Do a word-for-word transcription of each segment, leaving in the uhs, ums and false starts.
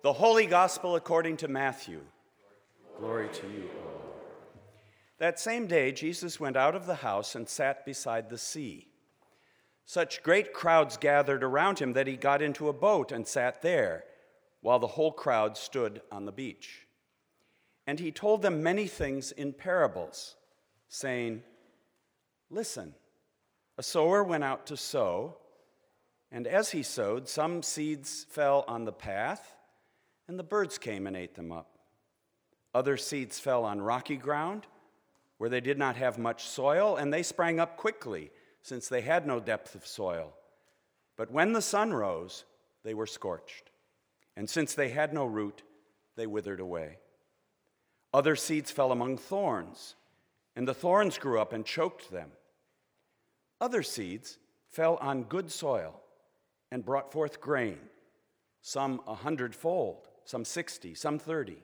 The Holy Gospel according to Matthew. Glory to you, O Lord. That same day, Jesus went out of the house and sat beside the sea. Such great crowds gathered around him that he got into a boat and sat there, while the whole crowd stood on the beach. And he told them many things in parables, saying, "Listen, a sower went out to sow, and as he sowed, some seeds fell on the path, and the birds came and ate them up. Other seeds fell on rocky ground, where they did not have much soil, and they sprang up quickly, since they had no depth of soil. But when the sun rose, they were scorched, and since they had no root, they withered away. Other seeds fell among thorns, and the thorns grew up and choked them. Other seeds fell on good soil and brought forth grain, some a hundredfold, some sixty, some thirty.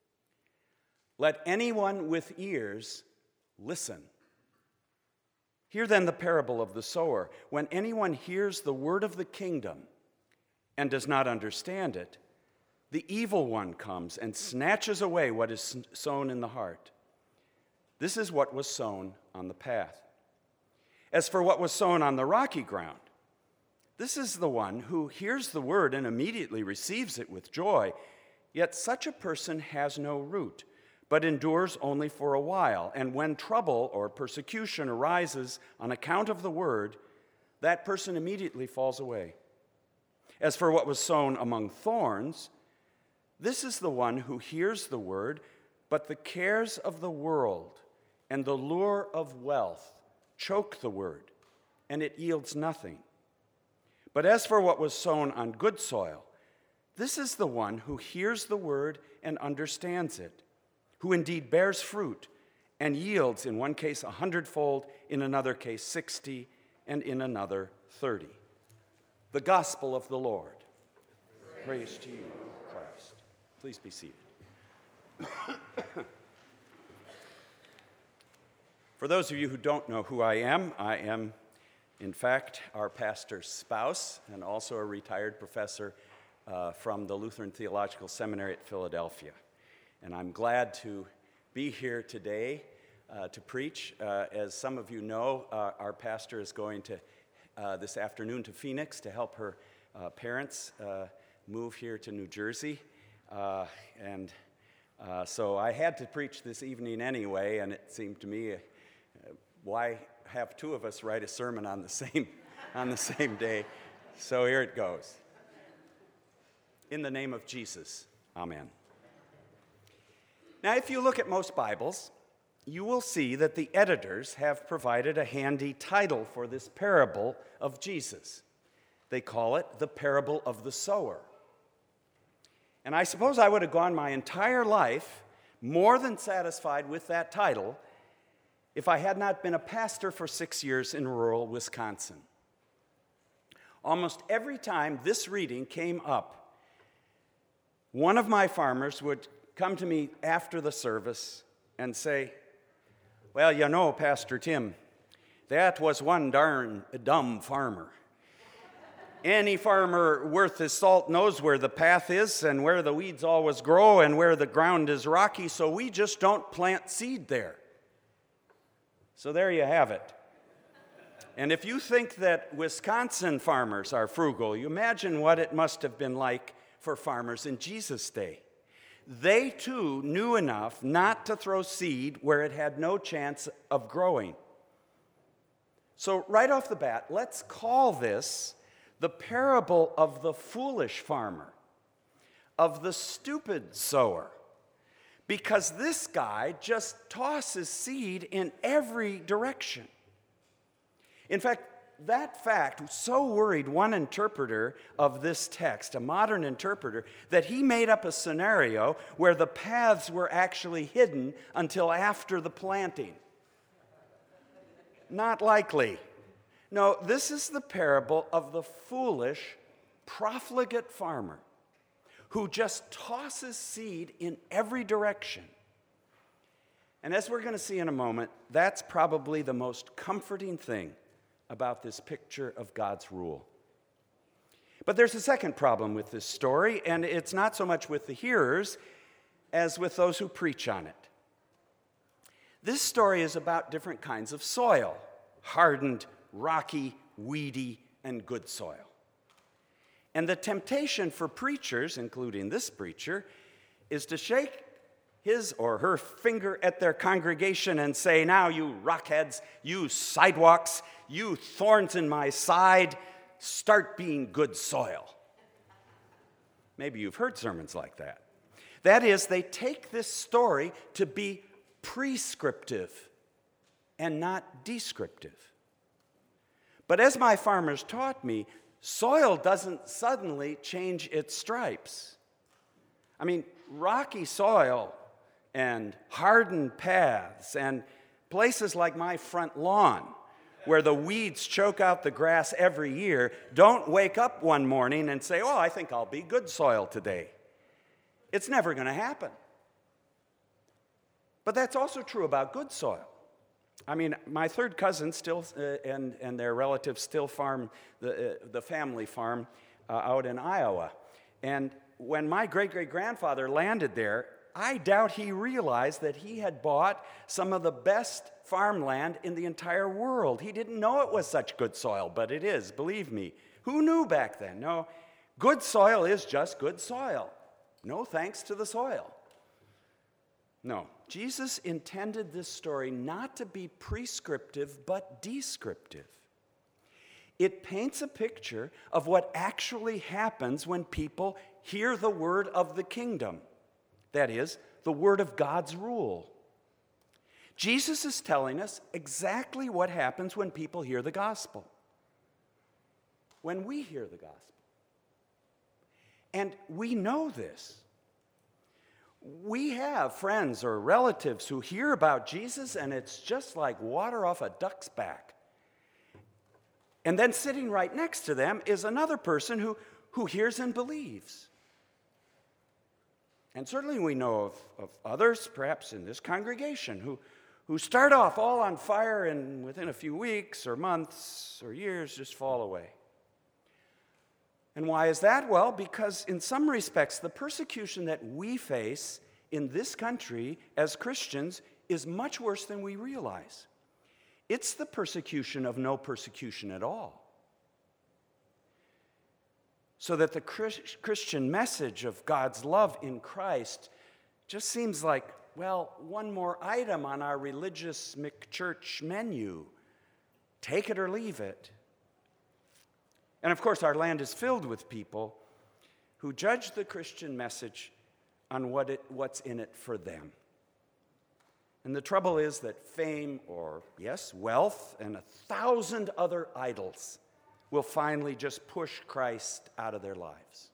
Let anyone with ears listen. Hear then the parable of the sower. When anyone hears the word of the kingdom and does not understand it, the evil one comes and snatches away what is sown in the heart. This is what was sown on the path. As for what was sown on the rocky ground, this is the one who hears the word and immediately receives it with joy. Yet such a person has no root, but endures only for a while. And when trouble or persecution arises on account of the word, that person immediately falls away. As for what was sown among thorns, this is the one who hears the word, but the cares of the world and the lure of wealth choke the word, and it yields nothing. But as for what was sown on good soil, this is the one who hears the word and understands it, who indeed bears fruit and yields in one case a hundredfold, in another case sixty, and in another thirty. The gospel of the Lord. Praise, Praise to you, Christ. Please be seated. For those of you who don't know who I am, I am, in fact, our pastor's spouse and also a retired professor uh, from the Lutheran Theological Seminary at Philadelphia. And I'm glad to be here today uh, to preach. Uh, as some of you know, uh, our pastor is going to uh, this afternoon to Phoenix to help her uh, parents uh, move here to New Jersey. Uh, and uh, so I had to preach this evening anyway, and it seemed to me, uh, why have two of us write a sermon on the same on the same day? So here it goes. In the name of Jesus, amen. Now, if you look at most Bibles, you will see that the editors have provided a handy title for this parable of Jesus. They call it the parable of the sower. And I suppose I would have gone my entire life more than satisfied with that title if I had not been a pastor for six years in rural Wisconsin. Almost every time this reading came up, one of my farmers would come to me after the service and say, "Well, you know, Pastor Tim, that was one darn dumb farmer. Any farmer worth his salt knows where the path is and where the weeds always grow and where the ground is rocky, so we just don't plant seed there." So there you have it. And if you think that Wisconsin farmers are frugal, you imagine what it must have been like for farmers in Jesus' day. They too knew enough not to throw seed where it had no chance of growing. So right off the bat, let's call this the parable of the foolish farmer, of the stupid sower, because this guy just tosses seed in every direction. In fact, that fact so worried one interpreter of this text, a modern interpreter, that he made up a scenario where the paths were actually hidden until after the planting. Not likely. No, this is the parable of the foolish, profligate farmer who just tosses seed in every direction. And as we're going to see in a moment, that's probably the most comforting thing about this picture of God's rule. But there's a second problem with this story, and it's not so much with the hearers as with those who preach on it. This story is about different kinds of soil: hardened, rocky, weedy, and good soil. And the temptation for preachers, including this preacher, is to shake his or her finger at their congregation and say, "Now, you rockheads, you sidewalks, you thorns in my side, start being good soil." Maybe you've heard sermons like that. That is, they take this story to be prescriptive and not descriptive. But as my farmers taught me, soil doesn't suddenly change its stripes. I mean, rocky soil and hardened paths and places like my front lawn, where the weeds choke out the grass every year, don't wake up one morning and say, "Oh, I think I'll be good soil today." It's never going to happen. But that's also true about good soil. I mean, my third cousins still uh, and, and their relatives still farm the, uh, the family farm uh, out in Iowa. And when my great-great-grandfather landed there, I doubt he realized that he had bought some of the best farmland in the entire world. He didn't know it was such good soil, but it is, believe me. Who knew back then? No, good soil is just good soil. No thanks to the soil. No, Jesus intended this story not to be prescriptive, but descriptive. It paints a picture of what actually happens when people hear the word of the kingdom. That is, the word of God's rule. Jesus is telling us exactly what happens when people hear the gospel. When we hear the gospel. And we know this. We have friends or relatives who hear about Jesus, and it's just like water off a duck's back. And then sitting right next to them is another person who, who hears and believes. And certainly we know of, of others, perhaps in this congregation, who, who start off all on fire and within a few weeks or months or years just fall away. And why is that? Well, because in some respects, the persecution that we face in this country as Christians is much worse than we realize. It's the persecution of no persecution at all. So that the Christian message of God's love in Christ just seems like, well, one more item on our religious McChurch menu. Take it or leave it. And of course, our land is filled with people who judge the Christian message on what it, what's in it for them. And the trouble is that fame, or yes, wealth, and a thousand other idols will finally just push Christ out of their lives.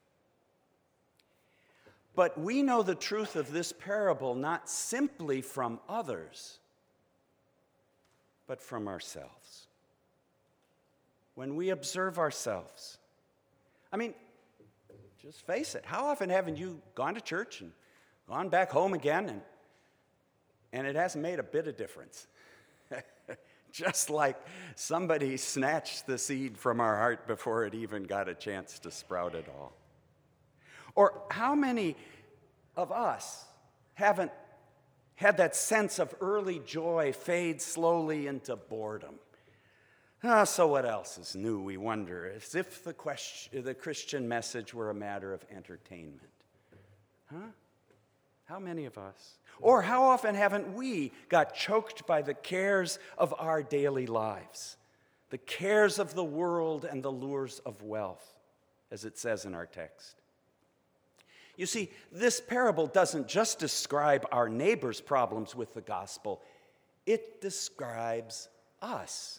But we know the truth of this parable not simply from others, but from ourselves. When we observe ourselves, I mean, just face it, how often haven't you gone to church and gone back home again and, and it hasn't made a bit of difference? Just like somebody snatched the seed from our heart before it even got a chance to sprout at all. Or how many of us haven't had that sense of early joy fade slowly into boredom? Ah, so what else is new, we wonder, as if the, question, the Christian message were a matter of entertainment. Huh? How many of us? Or how often haven't we got choked by the cares of our daily lives, the cares of the world and the lures of wealth, as it says in our text? You see, this parable doesn't just describe our neighbor's problems with the gospel, it describes us.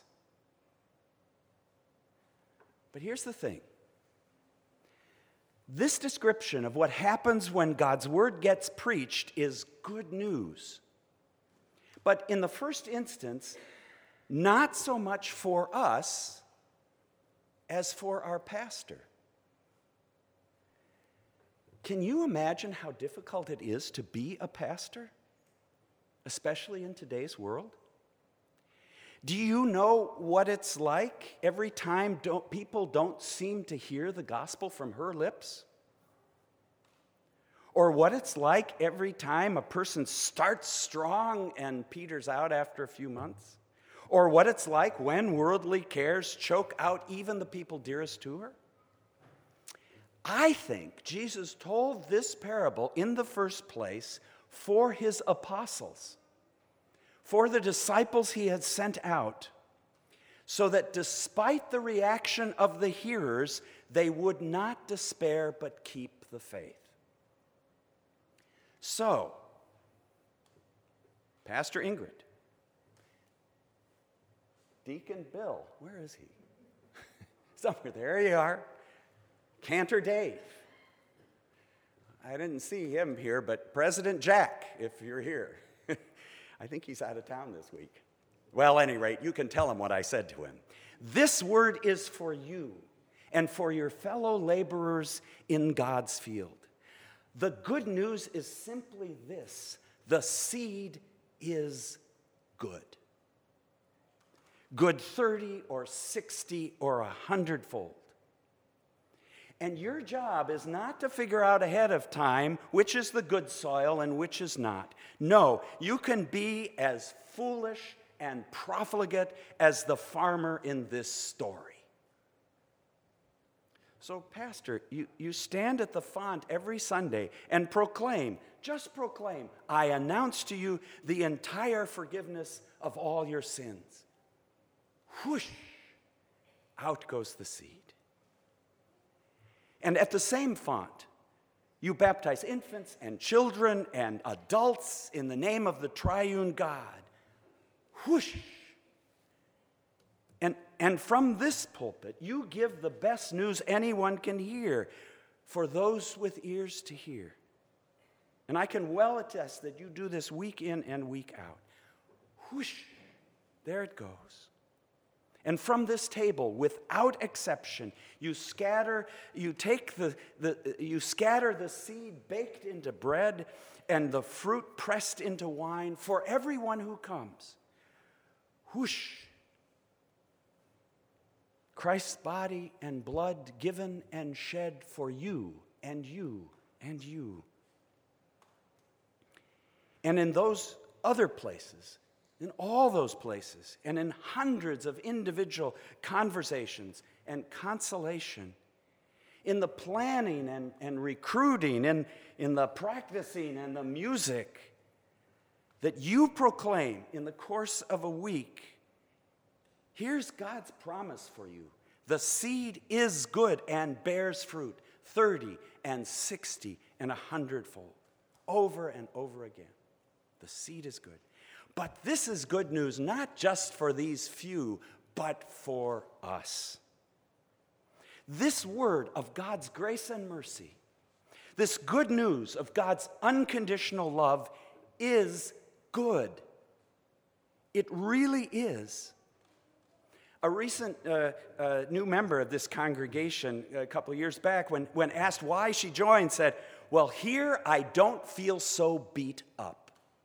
But here's the thing. This description of what happens when God's word gets preached is good news. But in the first instance, not so much for us as for our pastor. Can you imagine how difficult it is to be a pastor, especially in today's world? Do you know what it's like every time don't, people don't seem to hear the gospel from her lips? Or what it's like every time a person starts strong and peters out after a few months? Or what it's like when worldly cares choke out even the people dearest to her? I think Jesus told this parable in the first place for his apostles, for the disciples he had sent out, so that despite the reaction of the hearers, they would not despair but keep the faith. So, Pastor Ingrid, Deacon Bill, where is he? Somewhere, there you are. Cantor Dave. I didn't see him here, but President Jack, if you're here. I think he's out of town this week. Well, at any rate, you can tell him what I said to him. This word is for you and for your fellow laborers in God's field. The good news is simply this: the seed is good. Good thirty or sixty or a hundredfold. And your job is not to figure out ahead of time which is the good soil and which is not. No, you can be as foolish and profligate as the farmer in this story. So, Pastor, you, you stand at the font every Sunday and proclaim, just proclaim, I announce to you the entire forgiveness of all your sins. Whoosh, out goes the seed. And at the same font, you baptize infants and children and adults in the name of the triune God. Whoosh. And, and from this pulpit, you give the best news anyone can hear for those with ears to hear. And I can well attest that you do this week in and week out. Whoosh, there it goes. And from this table, without exception, you scatter, you take the, the you scatter the seed baked into bread and the fruit pressed into wine for everyone who comes. Whoosh. Christ's body and blood given and shed for you and you and you. And in those other places, in all those places, and in hundreds of individual conversations and consolation, in the planning and, and recruiting, and in the practicing and the music that you proclaim in the course of a week, here's God's promise for you. The seed is good and bears fruit, thirty and sixty and a hundredfold, over and over again. The seed is good. But this is good news not just for these few, but for us. This word of God's grace and mercy, this good news of God's unconditional love is good. It really is. A recent uh, uh, new member of this congregation a couple of years back, when, when asked why she joined, said, well, here I don't feel so beat up.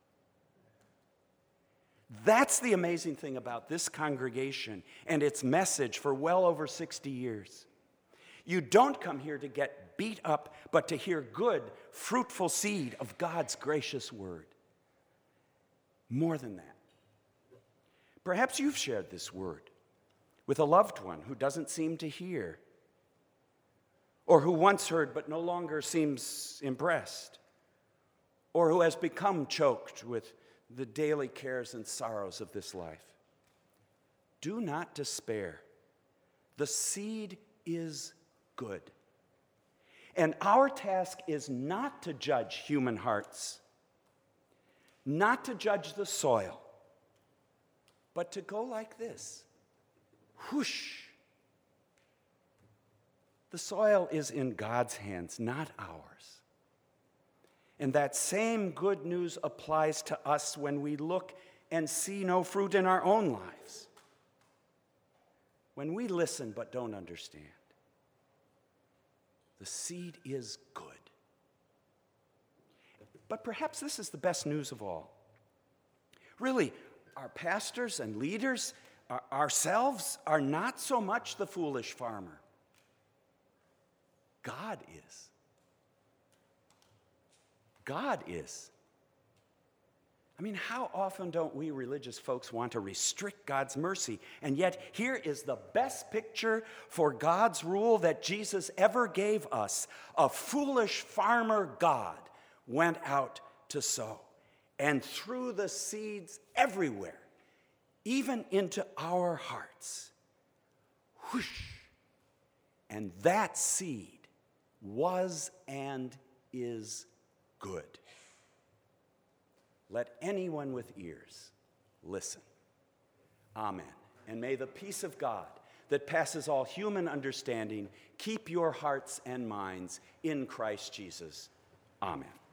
That's the amazing thing about this congregation and its message for well over sixty years. You don't come here to get beat up, but to hear good, fruitful seed of God's gracious word. More than that. Perhaps you've shared this word with a loved one who doesn't seem to hear, or who once heard but no longer seems impressed, or who has become choked with the daily cares and sorrows of this life. Do not despair. The seed is good. And our task is not to judge human hearts, not to judge the soil, but to go like this. Whoosh. The soil is in God's hands, not ours. And that same good news applies to us when we look and see no fruit in our own lives. When we listen but don't understand. The seed is good. But perhaps this is the best news of all. Really, our pastors and leaders, our- ourselves are not so much the foolish farmer. God is. God is. I mean, how often don't we religious folks want to restrict God's mercy? And yet, here is the best picture for God's rule that Jesus ever gave us. A foolish farmer God went out to sow and threw the seeds everywhere, even into our hearts. Whoosh! And that seed was and is good. Let anyone with ears listen. Amen. And may the peace of God that passes all human understanding keep your hearts and minds in Christ Jesus. Amen.